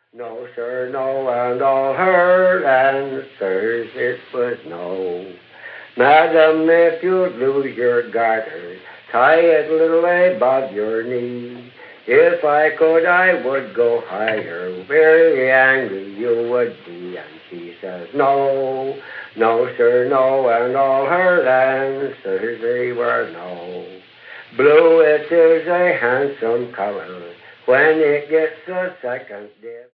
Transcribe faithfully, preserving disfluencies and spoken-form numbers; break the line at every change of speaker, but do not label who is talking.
No, sir, no, and all her answers it was no. Madam, if you lose your garter, tie it little above your knee. If I could, I would go higher. Very angry you would be. And she says, no, no, sir, no, and all her answers they were no. Blue, it is a handsome color when it gets a second dip.